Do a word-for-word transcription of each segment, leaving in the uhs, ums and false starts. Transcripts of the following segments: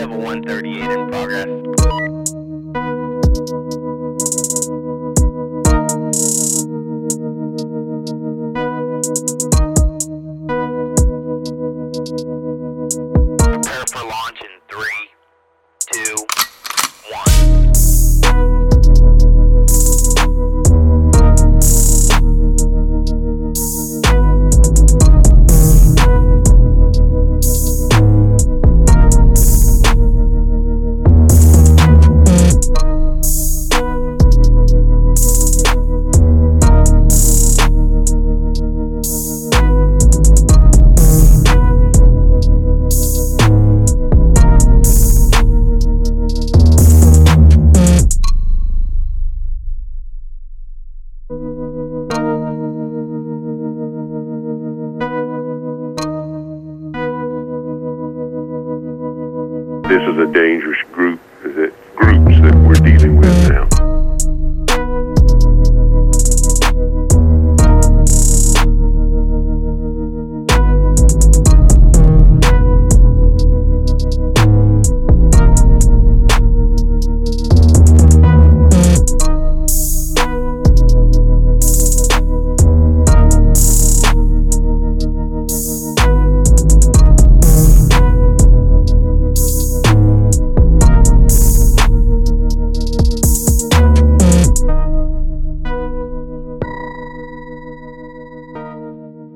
Level one thirty-eight in progress. Prepare for launch in three, two, one. This is a dangerous group, that groups that we're dealing with now.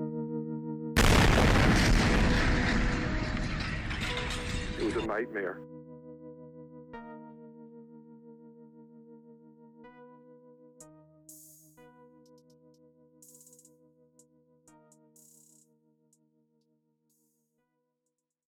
It was a nightmare.